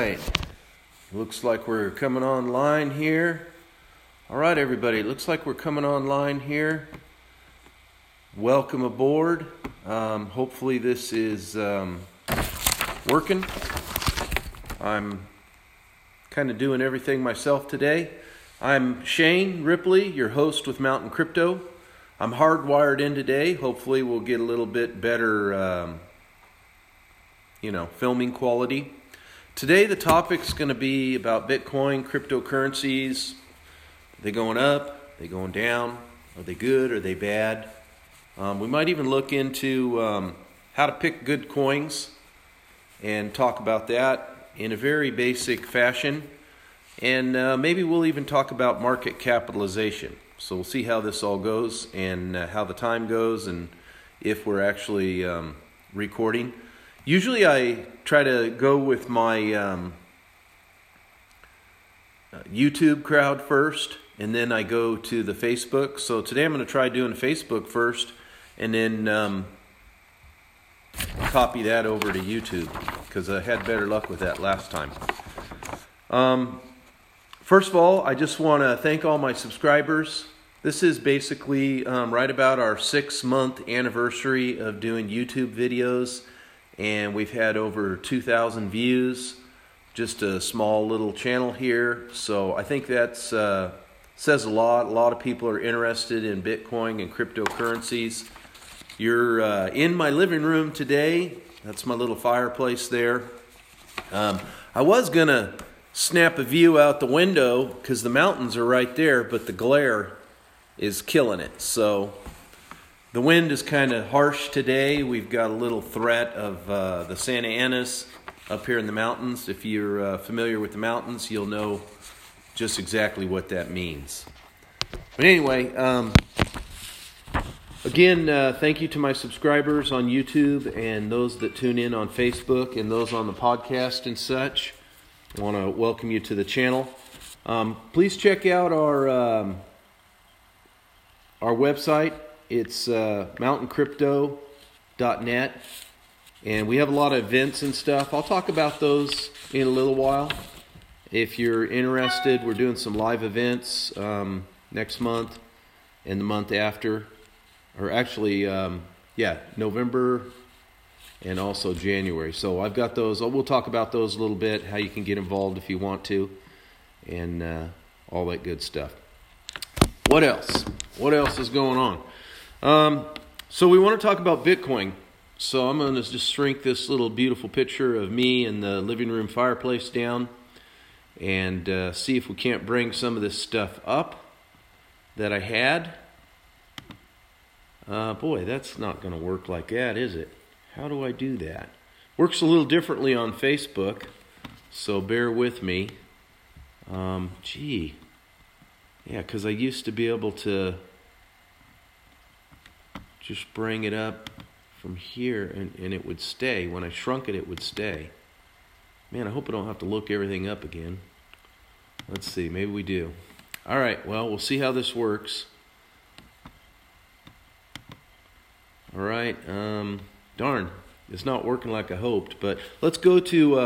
right. Looks like we're coming online here. All right, everybody. Looks like we're coming online here. Welcome aboard. Hopefully this is working. I'm kind of doing everything myself today. I'm Shane Ripley, your host with Mountain Crypto. I'm hardwired in today. Hopefully we'll get a little bit better filming quality. Today the topic's going to be about Bitcoin, cryptocurrencies. Are they going up? Are they going down? Are they good? Are they bad? We might even look into how to pick good coins and talk about that in a very basic fashion. And maybe we'll even talk about market capitalization. So we'll see how this all goes and how the time goes and if we're actually recording. Usually I try to go with my YouTube crowd first, and then I go to the Facebook. So today I'm going to try doing Facebook first, and then copy that over to YouTube, because I had better luck with that last time. First of all, I just want to thank all my subscribers. This is basically right about our 6-month anniversary of doing YouTube videos. And we've had over 2,000 views, just a small little channel here. So I think that says a lot. A lot of people are interested in Bitcoin and cryptocurrencies. You're in my living room today. That's my little fireplace there. I was going to snap a view out the window because the mountains are right there, but the glare is killing it. So the wind is kind of harsh today. We've got a little threat of the Santa Anas up here in the mountains. If you're familiar with the mountains, you'll know just exactly what that means. But anyway, again, thank you to my subscribers on YouTube and those that tune in on Facebook and those on the podcast and such. I want to welcome you to the channel. Please check out our website. It's mountainCrypto.net, and we have a lot of events and stuff. I'll talk about those in a little while. If you're interested, we're doing some live events next month and the month after, or actually, November and also January. So I've got those. We'll talk about those a little bit, how you can get involved if you want to, and all that good stuff. What else? What else is going on? So we want to talk about Bitcoin. So I'm going to just shrink this little beautiful picture of me in the living room fireplace down and see if we can't bring some of this stuff up that I had. Boy, that's not going to work like that, is it? How do I do that? Works a little differently on Facebook, so bear with me. Yeah, because I used to be able to just bring it up from here and it would stay. When I shrunk it, it would stay. Man, I hope I don't have to look everything up again. Let's see, maybe we do. All right, well, we'll see how this works. All right, darn, it's not working like I hoped, but let's go to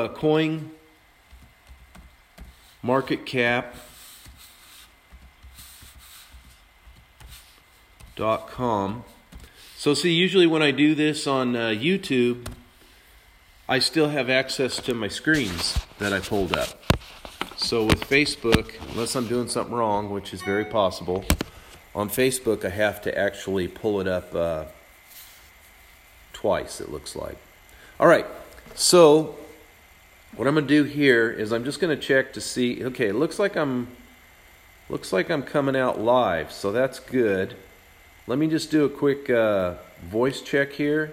CoinMarketCap.com. So see, usually when I do this on YouTube, I still have access to my screens that I pulled up. So with Facebook, unless I'm doing something wrong, which is very possible, on Facebook I have to actually pull it up twice, it looks like. All right, so what I'm going to do here is I'm just going to check to see. Okay, it looks like I'm coming out live, so that's good. Let me just do a quick voice check here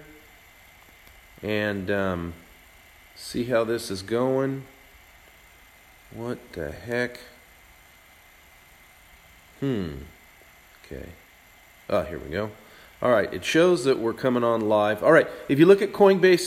and see how this is going. What the heck? Okay. Oh, here we go. All right, it shows that we're coming on live. All right, if you look at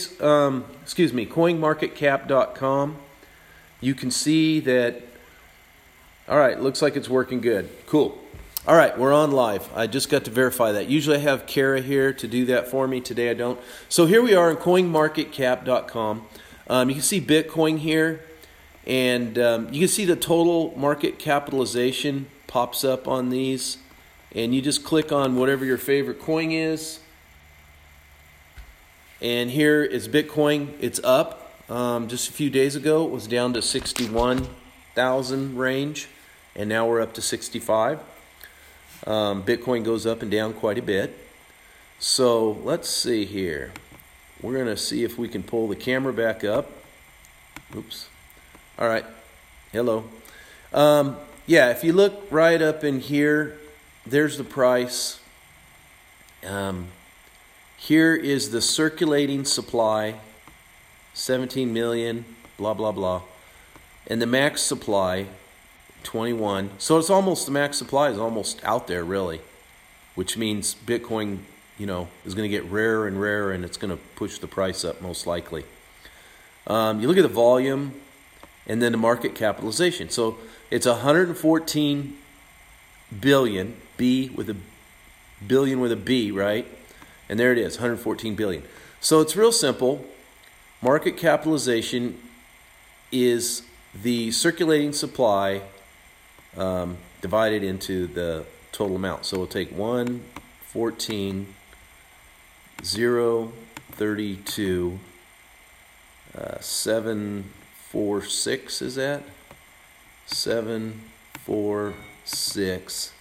CoinMarketCap.com, you can see that. All right, looks like it's working good. Cool. All right, we're on live. I just got to verify that. Usually I have Kara here to do that for me. Today I don't. So here we are on CoinMarketCap.com. You can see Bitcoin here. And you can see the total market capitalization pops up on these. And you just click on whatever your favorite coin is. And here is Bitcoin. It's up. Just a few days ago, it was down to 61,000 range. And now we're up to 65. Bitcoin goes up and down quite a bit. So let's see here. We're going to see if we can pull the camera back up. Oops. All right. Hello. Yeah, if you look right up in here, there's the price. Here is the circulating supply, 17 million, blah, blah, blah. And the max supply, 21. So it's almost, the max supply is almost out there, really, which means Bitcoin, you know, is going to get rarer and rarer, and it's going to push the price up most likely. You look at the volume and then the market capitalization. So it's 114 billion, B with a billion with a B, right? And there it is, 114 billion. So it's real simple. Market capitalization is the circulating supply divided into the total amount. So we'll take 114, 032, 746, is that? 746,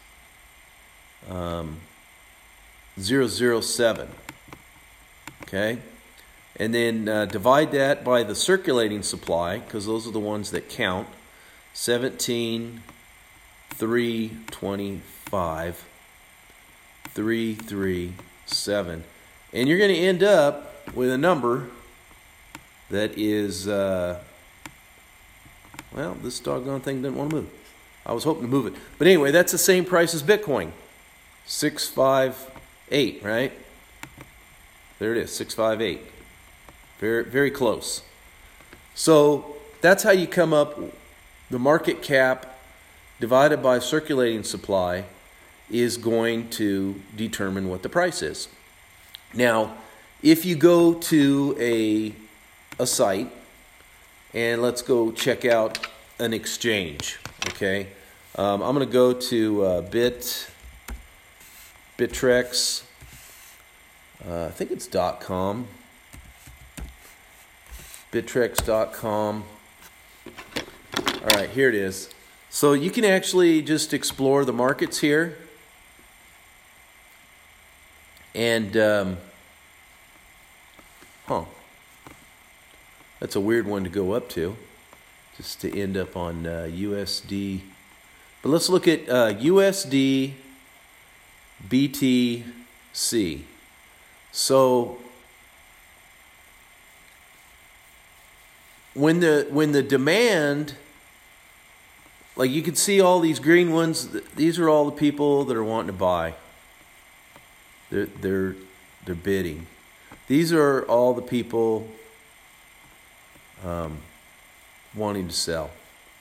007. Okay? And then divide that by the circulating supply, because those are the ones that count. 17,325, 337. And you're going to end up with a number that is, well, this doggone thing didn't want to move. I was hoping to move it. But anyway, that's the same price as Bitcoin. 658, right? There it is, 658. Very, very close. So that's how you come up. The market cap divided by circulating supply is going to determine what the price is. Now, if you go to a site, and let's go check out an exchange, okay? I'm going to go to Bittrex. I think it's .com. Bittrex.com. All right, here it is. So you can actually just explore the markets here. And, that's a weird one to go up to, just to end up on USD. But let's look at USD BTC. So when the demand, like you can see all these green ones, these are all the people that are wanting to buy. They're bidding. These are all the people wanting to sell.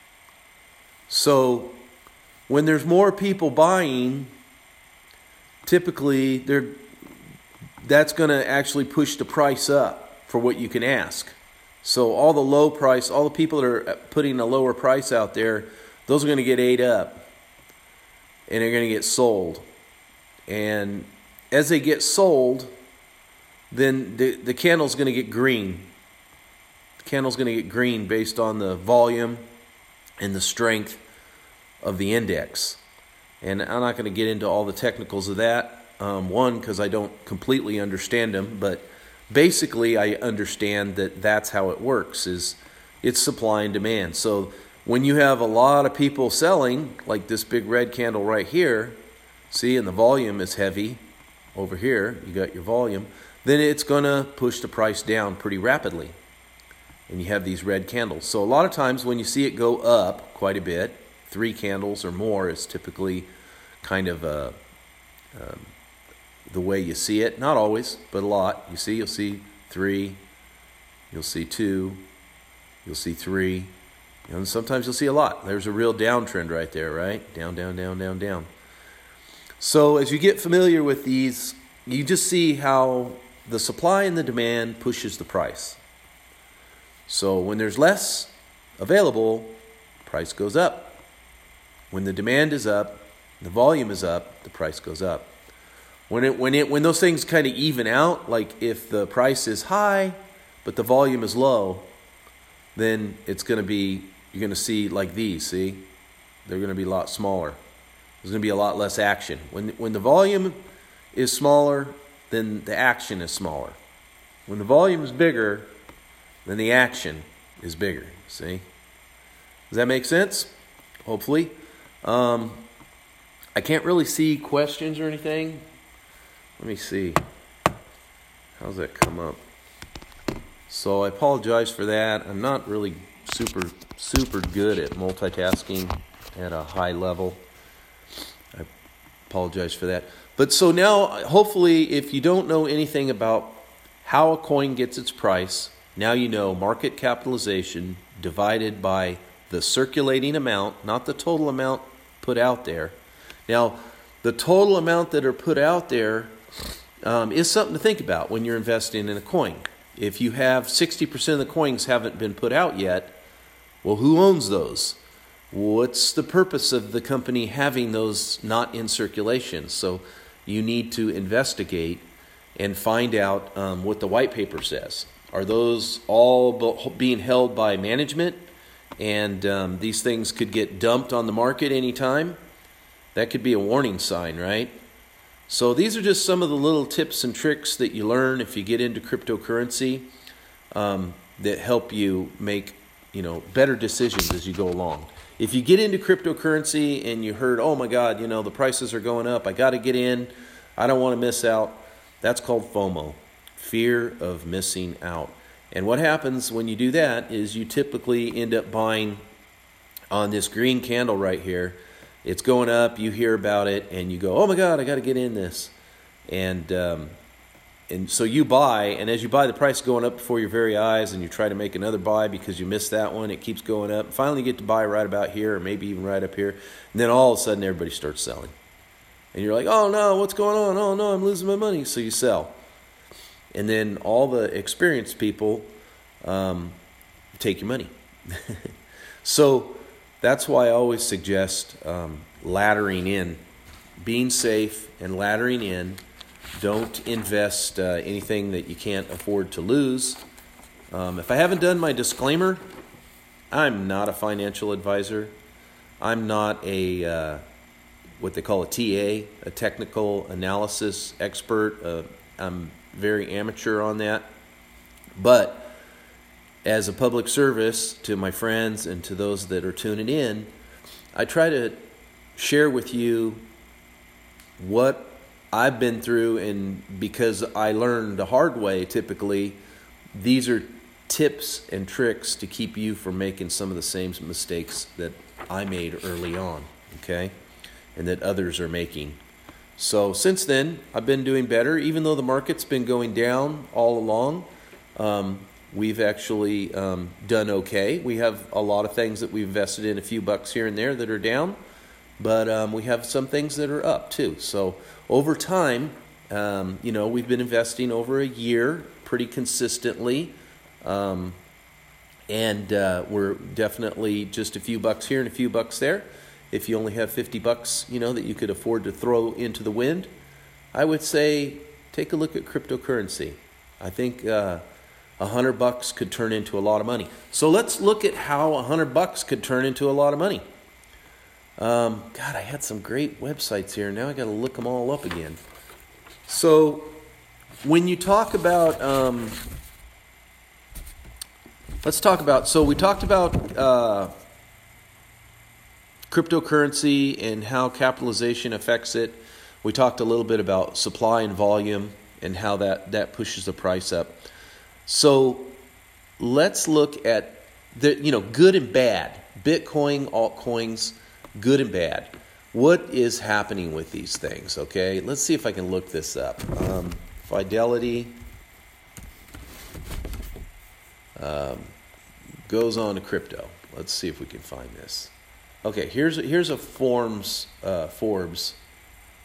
So when there's more people buying, typically that's going to actually push the price up for what you can ask. So all the low price, all the people that are putting a lower price out there, those are going to get ate up and they're going to get sold. And as they get sold, then the candle's going to get green. The candle's going to get green based on the volume and the strength of the index. And I'm not going to get into all the technicals of that. One, because I don't completely understand them, but basically I understand that that's how it works, is it's supply and demand. So when you have a lot of people selling, like this big red candle right here, see, and the volume is heavy over here, you got your volume, then it's going to push the price down pretty rapidly. And you have these red candles. So a lot of times when you see it go up quite a bit, 3 candles or more is typically kind of the way you see it. Not always, but a lot. You'll see 3, you'll see 2, you'll see 3, and sometimes you'll see a lot. There's a real downtrend right there, right? Down, down, down, down, down. So as you get familiar with these, you just see how the supply and the demand pushes the price. So when there's less available, price goes up. When the demand is up, the volume is up, the price goes up. When those things kind of even out, like if the price is high but the volume is low, then it's going to be, you're going to see like these, see? They're going to be a lot smaller. There's going to be a lot less action. When the volume is smaller, then the action is smaller. When the volume is bigger, then the action is bigger, see? Does that make sense? Hopefully. I can't really see questions or anything. Let me see. How's that come up? So I apologize for that. I'm not really super good at multitasking at a high level. I apologize for that. But so now, hopefully, if you don't know anything about how a coin gets its price, now you know market capitalization divided by the circulating amount, not the total amount put out there. Now, the total amount that are put out there is something to think about when you're investing in a coin. If you have 60% of the coins haven't been put out yet, well, who owns those? What's the purpose of the company having those not in circulation? So you need to investigate and find out what the white paper says. Are those all being held by management? And these things could get dumped on the market anytime? That could be a warning sign, right? So these are just some of the little tips and tricks that you learn if you get into cryptocurrency that help you make, better decisions as you go along. If you get into cryptocurrency and you heard, oh my God, the prices are going up, I got to get in, I don't want to miss out, that's called FOMO, fear of missing out. And what happens when you do that is you typically end up buying on this green candle right here. It's going up, you hear about it, and you go, oh my God, I got to get in this. And so you buy, and as you buy, the price is going up before your very eyes, and you try to make another buy because you missed that one. It keeps going up. Finally, you get to buy right about here, or maybe even right up here. And then all of a sudden, everybody starts selling. And you're like, oh no, what's going on? Oh no, I'm losing my money. So you sell. And then all the experienced people take your money. So that's why I always suggest laddering in, being safe and laddering in. Don't invest anything that you can't afford to lose. If I haven't done my disclaimer, I'm not a financial advisor. I'm not a what they call a TA, a technical analysis expert. I'm very amateur on that. But as a public service to my friends and to those that are tuning in, I try to share with you what I've been through, and because I learned the hard way typically, these are tips and tricks to keep you from making some of the same mistakes that I made early on, okay, and that others are making. So since then, I've been doing better. Even though the market's been going down all along, we've actually done okay. We have a lot of things that we've invested in, a few bucks here and there that are down, but we have some things that are up too. So over time, we've been investing over a year pretty consistently, and we're definitely just a few bucks here and a few bucks there. If you only have 50 bucks, that you could afford to throw into the wind, I would say take a look at cryptocurrency. I think $100 could turn into a lot of money. So let's look at how $100 could turn into a lot of money. God, I had some great websites here. Now I got to look them all up again. So when you talk about, so we talked about cryptocurrency and how capitalization affects it. We talked a little bit about supply and volume and how that pushes the price up. So let's look at the good and bad. Bitcoin, altcoins, good and bad. What is happening with these things? Okay, let's see if I can look this up. Fidelity goes on to crypto. Let's see if we can find this. Okay, here's a Forbes.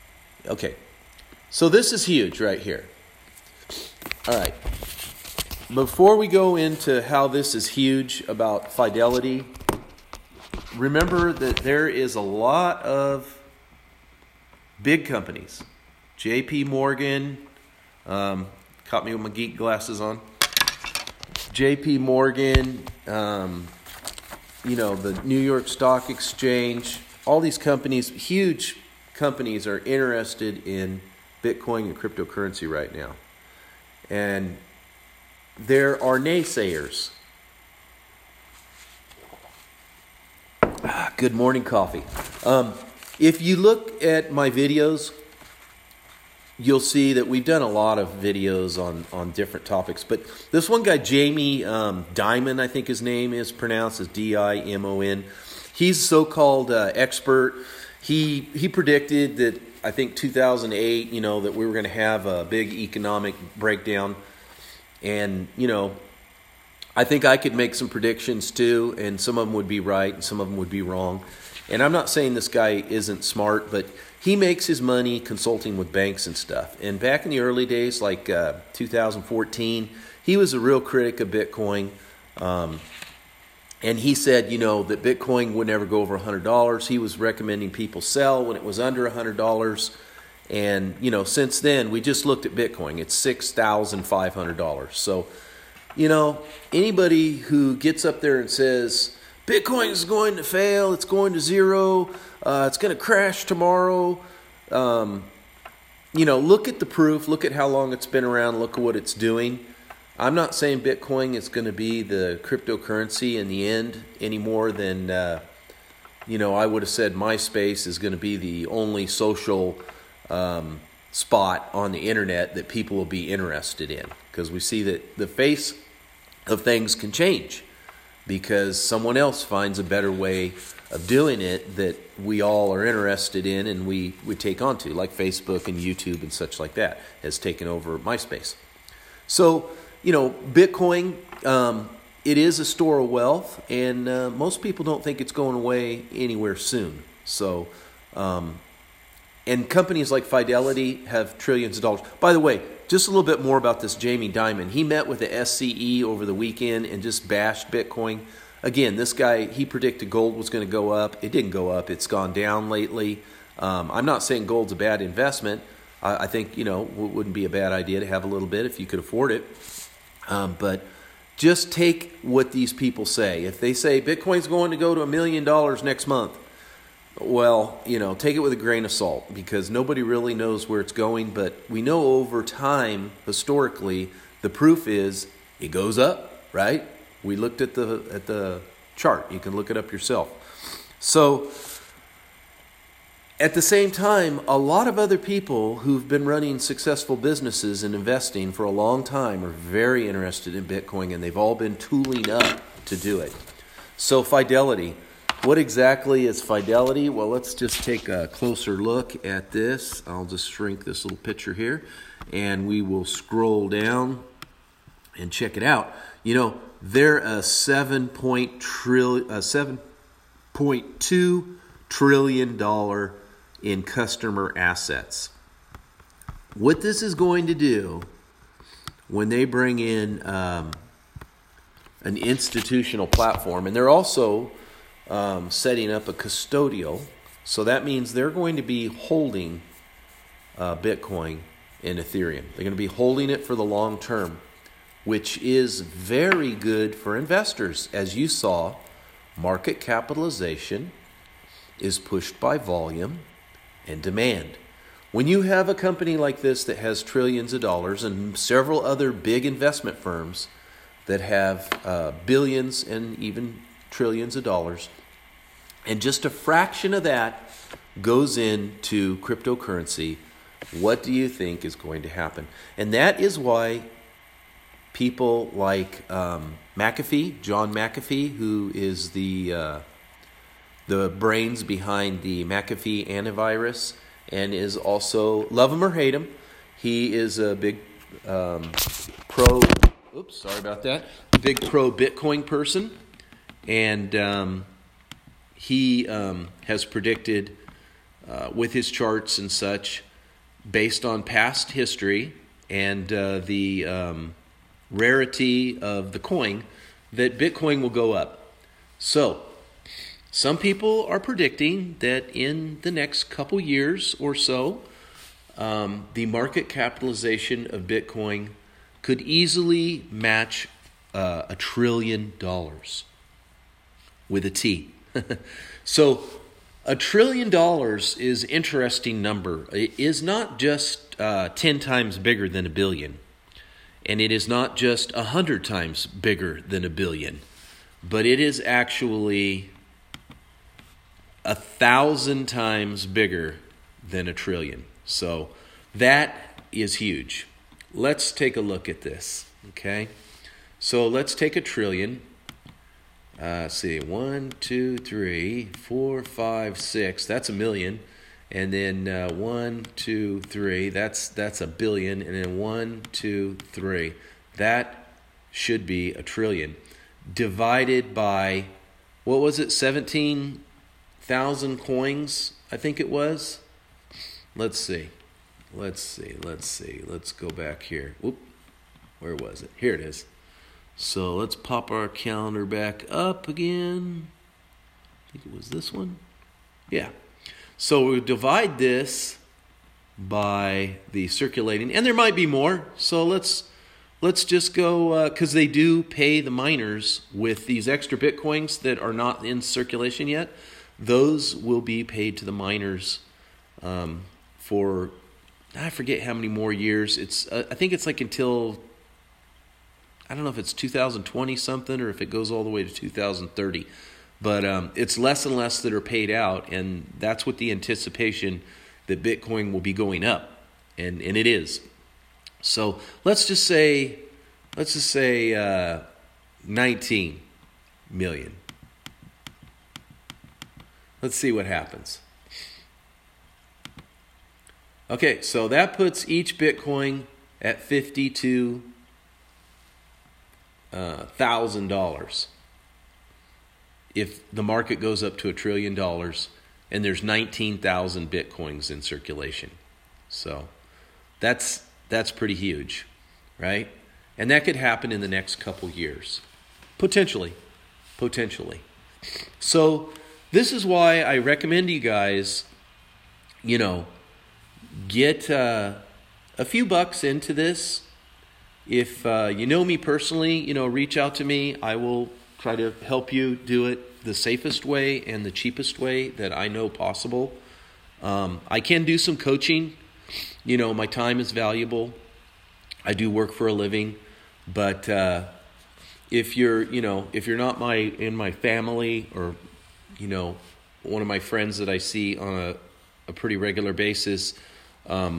Okay, so this is huge right here. All right, Before we go into how this is huge about Fidelity, remember that there is a lot of big companies. J.P. Morgan, caught me with my geek glasses on. J.P. Morgan, the New York Stock Exchange, all these companies, huge companies, are interested in Bitcoin and cryptocurrency right now. And there are naysayers. Good morning, coffee. If you look at my videos, you'll see that we've done a lot of videos on different topics. But this one guy, Jamie Dimon, I think his name is pronounced as Dimon. He's a so-called expert. He predicted that, I think 2008, that we were going to have a big economic breakdown. And, I think I could make some predictions too, and some of them would be right and some of them would be wrong. And I'm not saying this guy isn't smart, but he makes his money consulting with banks and stuff. And back in the early days, like 2014, he was a real critic of Bitcoin. And he said, that Bitcoin would never go over $100. He was recommending people sell when it was under $100. And, since then, we just looked at Bitcoin. It's $6,500. So, anybody who gets up there and says, Bitcoin is going to fail, it's going to zero, it's going to crash tomorrow, look at the proof, look at how long it's been around, look at what it's doing. I'm not saying Bitcoin is going to be the cryptocurrency in the end any more than, I would have said MySpace is going to be the only social spot on the internet that people will be interested in, because we see that the face of things can change because someone else finds a better way of doing it that we all are interested in and we take on to, like Facebook and YouTube and such like that has taken over MySpace. So, Bitcoin, it is a store of wealth, and most people don't think it's going away anywhere soon. So, and companies like Fidelity have trillions of dollars. By the way, just a little bit more about this Jamie Dimon. He met with the SCE over the weekend and just bashed Bitcoin. Again, this guy, he predicted gold was going to go up. It didn't go up. It's gone down lately. I'm not saying gold's a bad investment. I think, it wouldn't be a bad idea to have a little bit if you could afford it. But just take what these people say. If they say Bitcoin's going to go to $1 million next month, well, take it with a grain of salt, because nobody really knows where it's going. But we know over time, historically, the proof is it goes up, right? We looked at the chart. You can look it up yourself. So at the same time, a lot of other people who've been running successful businesses and investing for a long time are very interested in Bitcoin, and they've all been tooling up to do it. So Fidelity. What exactly is Fidelity? Well, let's just take a closer look at this. I'll just shrink this little picture here, and we will scroll down and check it out. They're a $7.2 trillion in customer assets. What this is going to do when they bring in an institutional platform, and they're also setting up a custodial, so that means they're going to be holding Bitcoin and Ethereum. They're going to be holding it for the long term, which is very good for investors. As you saw, market capitalization is pushed by volume and demand. When you have a company like this that has trillions of dollars and several other big investment firms that have billions and even trillions of dollars, and just a fraction of that goes into cryptocurrency, what do you think is going to happen? And that is why people like McAfee, John McAfee, who is the brains behind the McAfee antivirus, and is also, love him or hate him, he is a big pro Bitcoin person, and he has predicted with his charts and such, based on past history and the rarity of the coin, that Bitcoin will go up. So, some people are predicting that in the next couple years or so, the market capitalization of Bitcoin could easily match $1 trillion with a T. So, $1 trillion is an interesting number. It is not just 10 times bigger than a billion. And it is not just 100 times bigger than a billion. But it is actually 1,000 times bigger than a trillion. So that is huge. Let's take a look at this. Okay. So let's take a trillion. See, 1, 2, 3, 4, 5, 6. That's a million. And then 1, 2, 3. That's a billion. And then 1, 2, 3. That should be a trillion. Divided by, what was it? 17,000 coins, I think it was. Let's see. Let's go back here. Whoop. Where was it? Here it is. So let's pop our calendar back up again. I think it was this one. Yeah. So we divide this by the circulating, and there might be more. So let's just go, because they do pay the miners with these extra Bitcoins that are not in circulation yet. Those will be paid to the miners for, I forget how many more years. It's I think it's like until, I don't know if it's 2020 something or if it goes all the way to 2030. But it's less and less that are paid out, and that's with the anticipation that Bitcoin will be going up, and it is. So let's just say 19 million. Let's see what happens. Okay, so that puts each Bitcoin at $52,000. If the market goes up to $1 trillion and there's 19,000 Bitcoins in circulation. So that's pretty huge, right? And that could happen in the next couple years. Potentially. So this is why I recommend you guys, get a few bucks into this. If you know me personally, reach out to me. I will try to help you do it the safest way and the cheapest way that I know possible. I can do some coaching. My time is valuable. I do work for a living, but if you're not in my family or one of my friends that I see on a pretty regular basis, I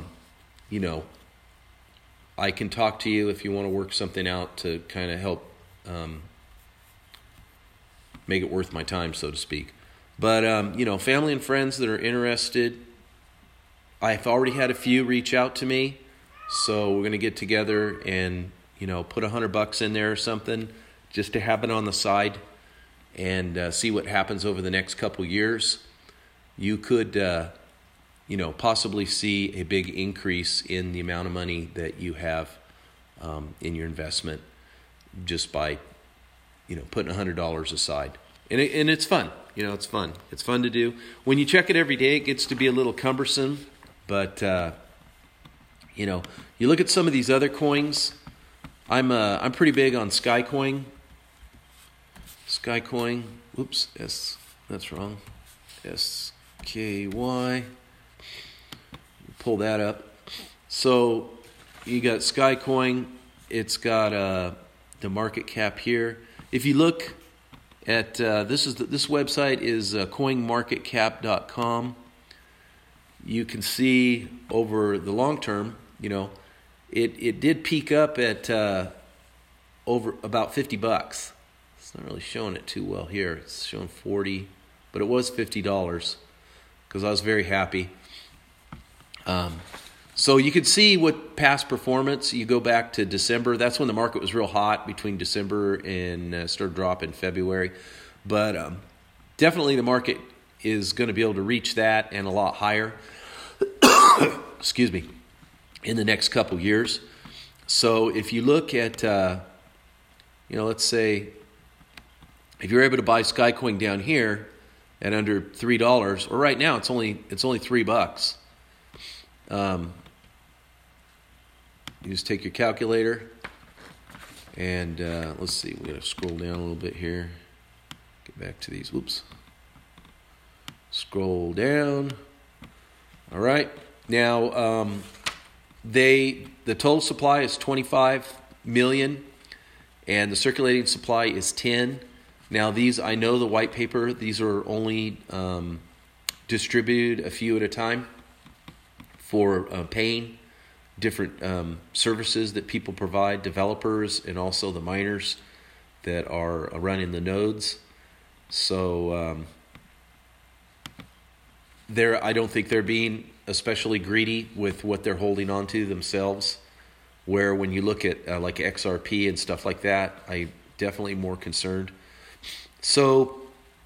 can talk to you if you want to work something out to kind of help make it worth my time, so to speak. But, family and friends that are interested, I've already had a few reach out to me. So we're going to get together and, put $100 in there or something just to have it on the side and see what happens over the next couple years. You could, possibly see a big increase in the amount of money that you have in your investment just by putting $100 aside. And it's fun. It's fun. It's fun to do. When you check it every day, it gets to be a little cumbersome. But, you look at some of these other coins. I'm pretty big on Skycoin. Oops, that's wrong. SKY. Pull that up. So you got Skycoin. It's got the market cap here. If you look at this website is coinmarketcap.com. You can see over the long term, it did peak up at over about $50. It's not really showing it too well here. It's showing 40, but it was $50 because I was very happy. So you could see what past performance. You go back to December. That's when the market was real hot between December and started dropping in February. But definitely the market is going to be able to reach that and a lot higher. Excuse me. In the next couple years. So if you look at, let's say, if you're able to buy SkyCoin down here at under $3, or right now it's only $3. You just take your calculator, and let's see, we got to scroll down a little bit here. Get back to these. Whoops. Scroll down. All right. Now, the total supply is 25 million, and the circulating supply is 10. Now, these, I know the white paper, these are only distributed a few at a time for paying different services that people provide, developers, and also the miners that are running the nodes. So I don't think they're being especially greedy with what they're holding on to themselves, where when you look at like XRP and stuff like that, I'm definitely more concerned. So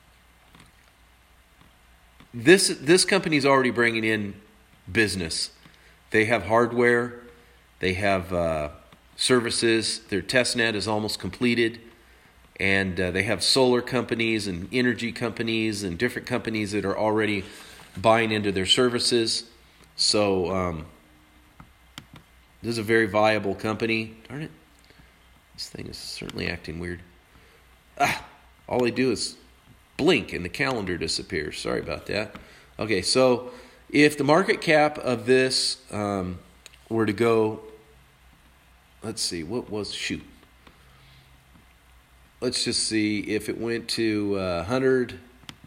this company's already bringing in business. They have hardware, they have services, their testnet is almost completed, and they have solar companies and energy companies and different companies that are already buying into their services. So this is a very viable company. Darn it, this thing is certainly acting weird. All they do is blink and the calendar disappears. Sorry about that. Okay, so if the market cap of this were to go, let's see, let's just see if it went to 100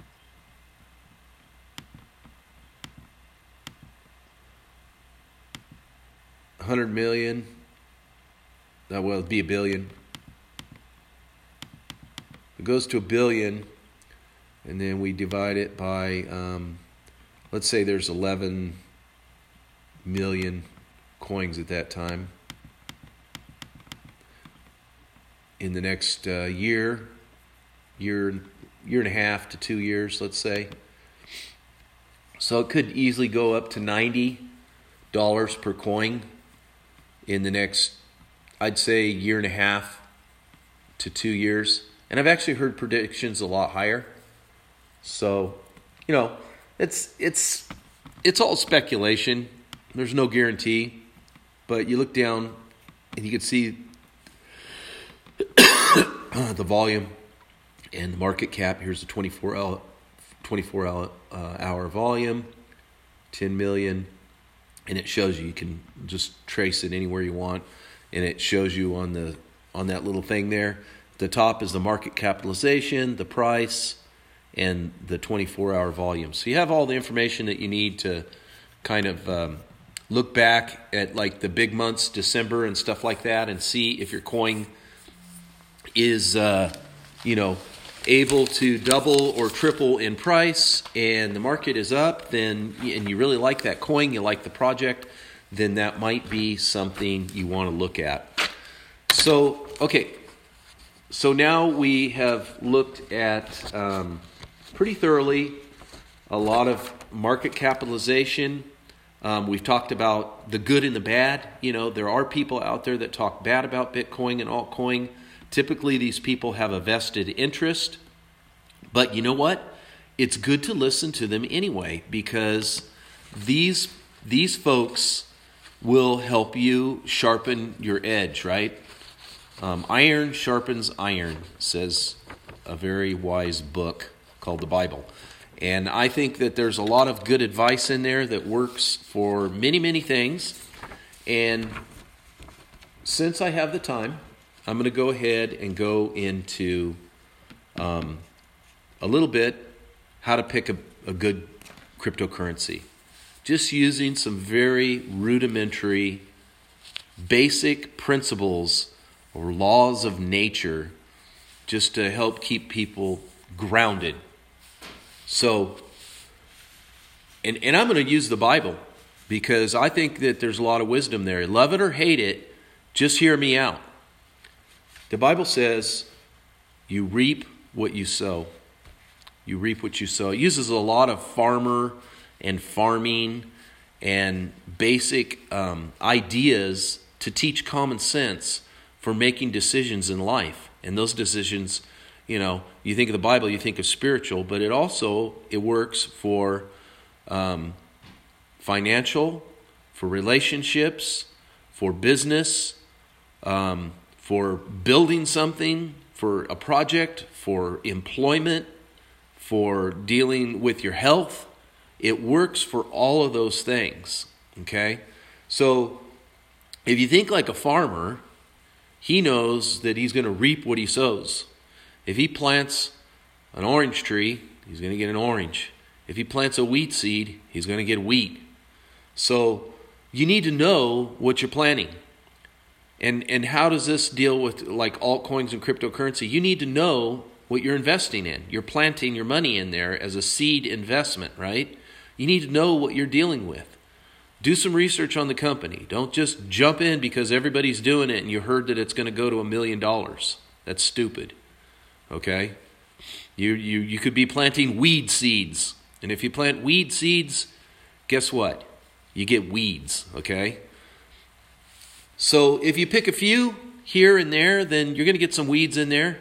million, that will be $1 billion. It goes to $1 billion, and then we divide it by, let's say there's 11 million coins at that time. In the next year and a half to 2 years, let's say. So it could easily go up to $90 per coin in the next, I'd say, year and a half to 2 years. And I've actually heard predictions a lot higher. So, it's all speculation. There's no guarantee. But you look down and you can see the volume and the market cap. Here's the 24-hour volume, 10 million. And it shows you can just trace it anywhere you want. And it shows you on that little thing there. The top is the market capitalization, the price, and the 24-hour volume. So you have all the information that you need to kind of look back at like the big months, December and stuff like that, and see if your coin is, able to double or triple in price, and the market is up, then, and you really like that coin, you like the project, then that might be something you want to look at. So, okay. So now we have looked at pretty thoroughly a lot of market capitalization. We've talked about the good and the bad. There are people out there that talk bad about Bitcoin and altcoin. Typically, these people have a vested interest. But you know what? It's good to listen to them anyway, because these folks will help you sharpen your edge, right? Iron sharpens iron, says a very wise book called the Bible. And I think that there's a lot of good advice in there that works for many, many things. And since I have the time, I'm going to go ahead and go into a little bit how to pick a good cryptocurrency. Just using some very rudimentary, basic principles or laws of nature, just to help keep people grounded. So, and I'm going to use the Bible, because I think that there's a lot of wisdom there. Love it or hate it, just hear me out. The Bible says, you reap what you sow. You reap what you sow. It uses a lot of farmer and farming and basic ideas to teach common sense for making decisions in life. And those decisions, you think of the Bible, you think of spiritual, but it works for financial, for relationships, for business, for building something, for a project, for employment, for dealing with your health. It works for all of those things, okay? So if you think like a farmer, he knows that he's going to reap what he sows. If he plants an orange tree, he's going to get an orange. If he plants a wheat seed, he's going to get wheat. So you need to know what you're planting. And how does this deal with like altcoins and cryptocurrency? You need to know what you're investing in. You're planting your money in there as a seed investment, right? You need to know what you're dealing with. Do some research on the company. Don't just jump in because everybody's doing it and you heard that it's going to go to $1 million. That's stupid. Okay? You could be planting weed seeds. And if you plant weed seeds, guess what? You get weeds, okay? So if you pick a few here and there, then you're going to get some weeds in there,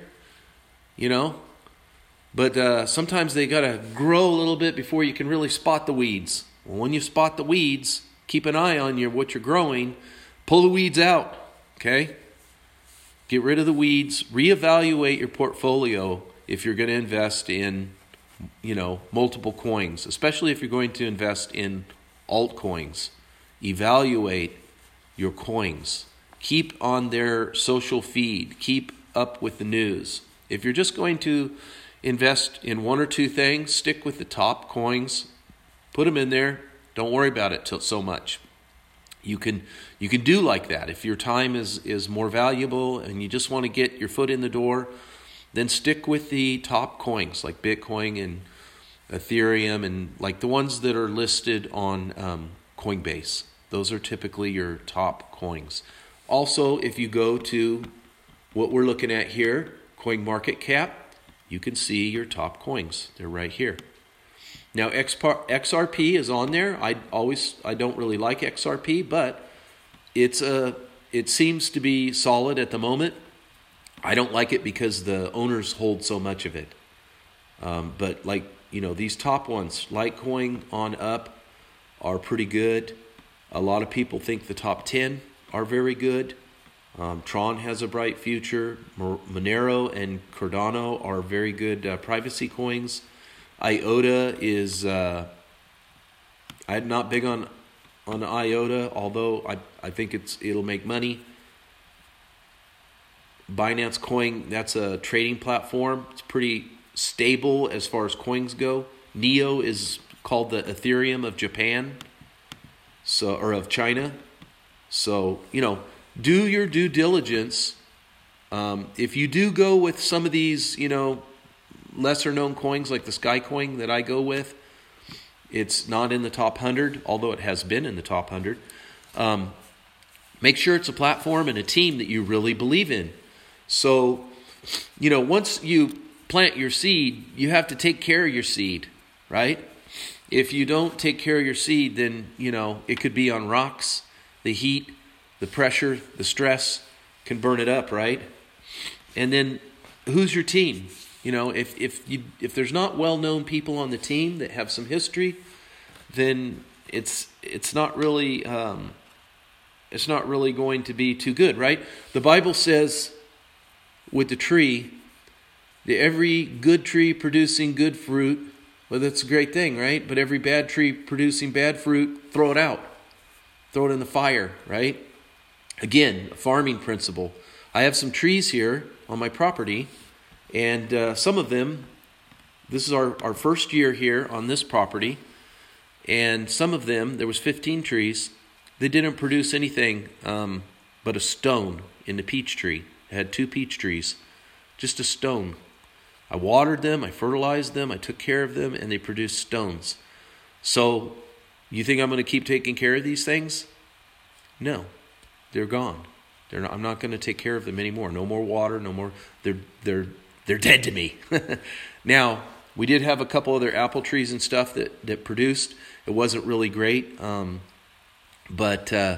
But sometimes they got to grow a little bit before you can really spot the weeds. Well, when you spot the weeds, keep an eye on what you're growing. Pull the weeds out, okay? Get rid of the weeds. Reevaluate your portfolio if you're going to invest in, multiple coins, especially if you're going to invest in altcoins. Evaluate your coins. Keep on their social feed. Keep up with the news. If you're just going to invest in one or two things, stick with the top coins. Put them in there. Don't worry about it so much. You can do like that. If your time is more valuable and you just want to get your foot in the door, then stick with the top coins like Bitcoin and Ethereum and like the ones that are listed on Coinbase. Those are typically your top coins. Also, if you go to what we're looking at here, CoinMarketCap, you can see your top coins. They're right here. Now XRP is on there. I don't really like XRP, but it seems to be solid at the moment. I don't like it because the owners hold so much of it. But these top ones, Litecoin on up, are pretty good. A lot of people think the top 10 are very good. Tron has a bright future. Monero and Cardano are very good privacy coins. IOTA is, I'm not big on IOTA, although I think it'll make money. Binance Coin, that's a trading platform. It's pretty stable as far as coins go. NEO is called the Ethereum of Japan, or of China. So, do your due diligence. If you do go with some of these, lesser known coins like the Skycoin that I go with, it's not in the top 100, although it has been in the top 100. Make sure it's a platform and a team that you really believe in. So, once you plant your seed, you have to take care of your seed, right? If you don't take care of your seed, then, it could be on rocks. The heat, the pressure, the stress can burn it up, right? And then who's your team? If there's not well-known people on the team that have some history, then it's not really going to be too good, right? The Bible says with the tree, that every good tree producing good fruit, well, that's a great thing, right? But every bad tree producing bad fruit, throw it out. Throw it in the fire, right? Again, a farming principle. I have some trees here on my property, and some of them, this is our first year here on this property, and some of them, there was 15 trees, they didn't produce anything but a stone in the peach tree. It had 2 peach trees, just a stone. I watered them, I fertilized them, I took care of them, and they produced stones. So, you think I'm going to keep taking care of these things? No, they're gone. I'm not going to take care of them anymore. No more water, no more. They're dead to me. Now, we did have a couple other apple trees and stuff that produced. It wasn't really great, but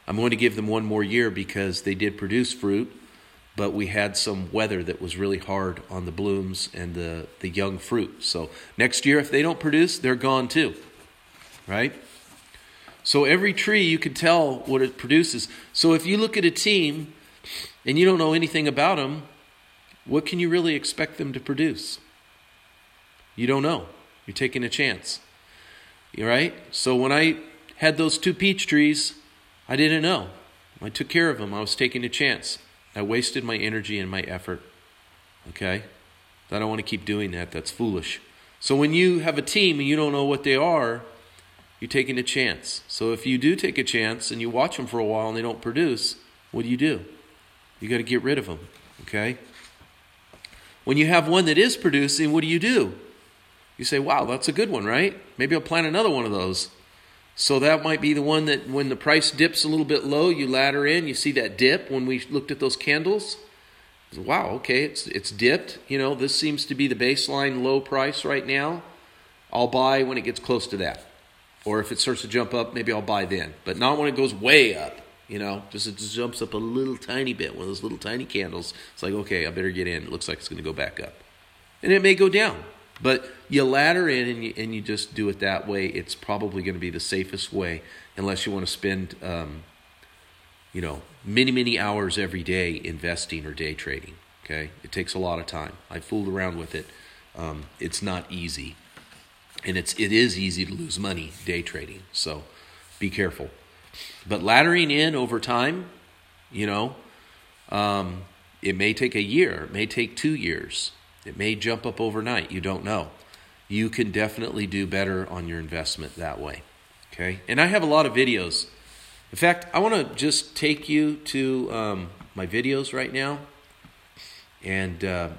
I'm going to give them one more year because they did produce fruit, but we had some weather that was really hard on the blooms and the young fruit. So next year, if they don't produce, they're gone too, right? So every tree, you can tell what it produces. So if you look at a team and you don't know anything about them, what can you really expect them to produce? You don't know. You're taking a chance, right? So when I had those 2 peach trees, I didn't know. I took care of them. I was taking a chance. I wasted my energy and my effort, okay? I don't want to keep doing that. That's foolish. So when you have a team and you don't know what they are, you're taking a chance. So if you do take a chance and you watch them for a while and they don't produce, what do? You got to get rid of them, okay? When you have one that is producing, what do? You say, wow, that's a good one, right? Maybe I'll plant another one of those. So that might be the one that when the price dips a little bit low, you ladder in. You see that dip when we looked at those candles. Wow, okay, it's dipped. You know, this seems to be the baseline low price right now. I'll buy when it gets close to that. Or if it starts to jump up, maybe I'll buy then. But not when it goes way up, you know. Just it just jumps up a little tiny bit. One of those little tiny candles. It's like, okay, I better get in. It looks like it's going to go back up. And it may go down. But you ladder in and you just do it that way. It's probably going to be the safest way unless you want to spend, many hours every day investing or day trading. Okay, it takes a lot of time. I fooled around with it. It's not easy, and it is easy to lose money day trading. So be careful. But laddering in over time, it may take a year. It may take 2 years. It may jump up overnight. You don't know. You can definitely do better on your investment that way. Okay? And I have a lot of videos. In fact, I want to just take you to my videos right now. And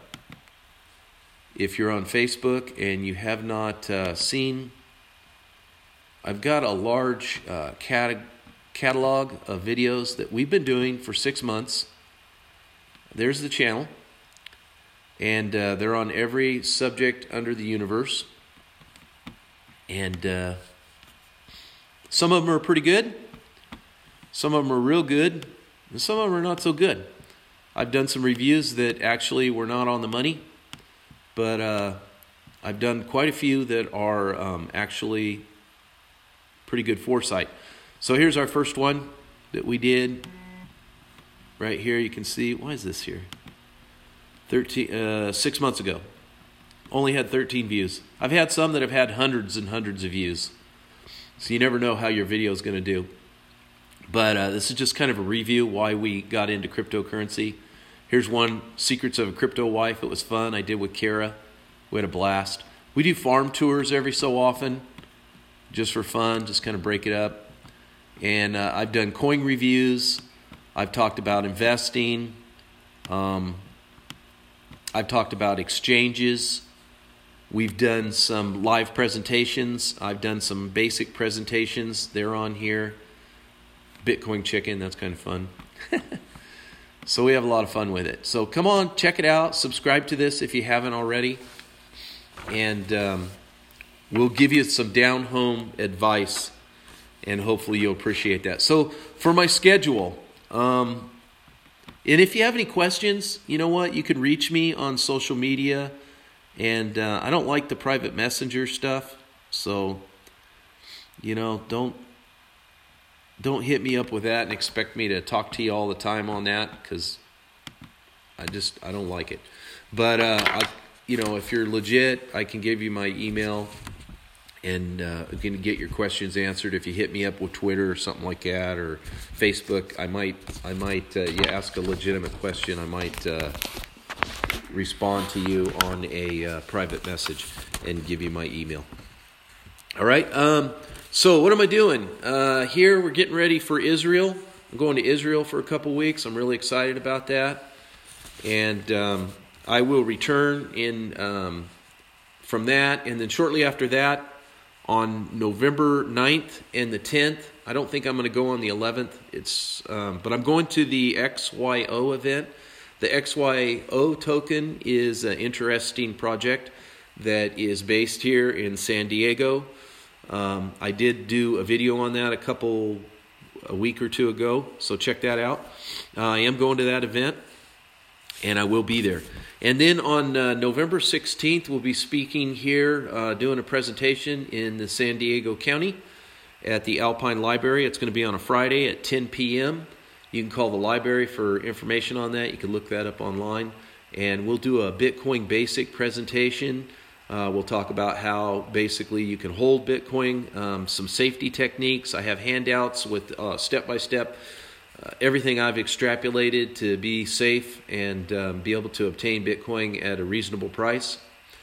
if you're on Facebook and you have not seen, I've got a large catalog of videos that we've been doing for 6 months. There's the channel. And they're on every subject under the universe. And some of them are pretty good. Some of them are real good. And some of them are not so good. I've done some reviews that actually were not on the money. But I've done quite a few that are actually pretty good foresight. So here's our first one that we did. Right here you can see. Why is this here? 6 months ago. Only had 13 views. I've had some that have had hundreds and hundreds of views. So you never know how your video is going to do. But this is just kind of a review why we got into cryptocurrency. Here's one, Secrets of a Crypto Wife. It was fun. I did with Kara. We had a blast. We do farm tours every so often just for fun, just kind of break it up. And I've done coin reviews. I've talked about investing. I've talked about exchanges. We've done some live presentations. I've done some basic presentations. They're on here. Bitcoin Chicken, that's kind of fun. So we have a lot of fun with it. So come on, check it out. Subscribe to this if you haven't already. And we'll give you some down-home advice, and hopefully you'll appreciate that. So for my schedule, and if you have any questions, you know what? You can reach me on social media. And I don't like the private messenger stuff. So, don't hit me up with that and expect me to talk to you all the time on that, because I don't like it. But, if you're legit, I can give you my email. And you can get your questions answered. If you hit me up with Twitter or something like that, or Facebook, I might. You ask a legitimate question, I might respond to you on a private message and give you my email. All right. So what am I doing here? We're getting ready for Israel. I'm going to Israel for a couple weeks. I'm really excited about that, and I will return from that, and then shortly after that, on November 9th and the 10th. I don't think I'm going to go on the 11th. But I'm going to the XYO event. The XYO token is an interesting project that is based here in San Diego. I did do a video on that a couple a week or two ago, so check that out. I am going to that event, and I will be there. And then on November 16th, we'll be speaking here, doing a presentation in the San Diego County at the Alpine Library. It's going to be on a Friday at 10 p.m. You can call the library for information on that. You can look that up online. And we'll do a Bitcoin basic presentation. We'll talk about how basically you can hold Bitcoin, some safety techniques. I have handouts with step-by-step everything I've extrapolated to be safe and be able to obtain Bitcoin at a reasonable price.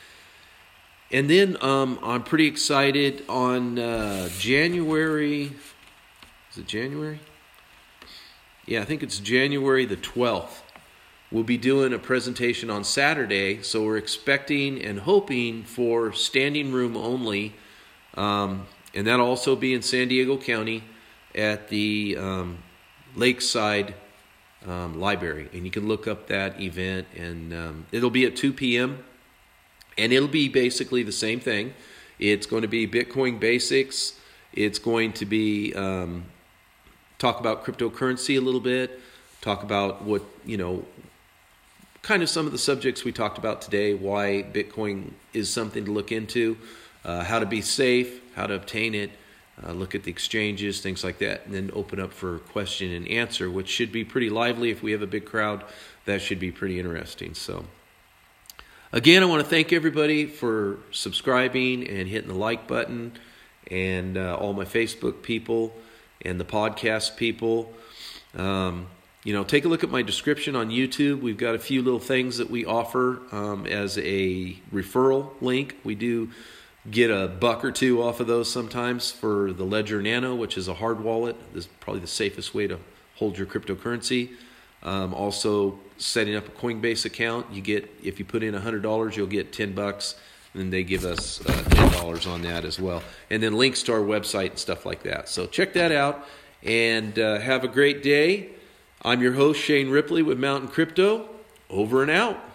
And then I'm pretty excited on January, is it January? Yeah, I think it's January the 12th. We'll be doing a presentation on Saturday, so we're expecting and hoping for standing room only, and that'll also be in San Diego County at the Lakeside Library. And you can look up that event, and it'll be at 2 p.m., and it'll be basically the same thing. It's going to be Bitcoin basics. It's going to be talk about cryptocurrency a little bit, talk about what, kind of some of the subjects we talked about today, why Bitcoin is something to look into, how to be safe, how to obtain it, look at the exchanges, things like that, and then open up for question and answer, which should be pretty lively. If we have a big crowd, that should be pretty interesting. So again, I want to thank everybody for subscribing and hitting the like button, and all my Facebook people and the podcast people. Take a look at my description on YouTube. We've got a few little things that we offer as a referral link. We do get a buck or two off of those sometimes for the Ledger Nano, which is a hard wallet. This is probably the safest way to hold your cryptocurrency. Also, setting up a Coinbase account. You get, if you put in $100, you'll get $10, and they give us $10 on that as well. And then links to our website and stuff like that. So check that out, and have a great day. I'm your host, Shane Ripley with Mountain Crypto. Over and out.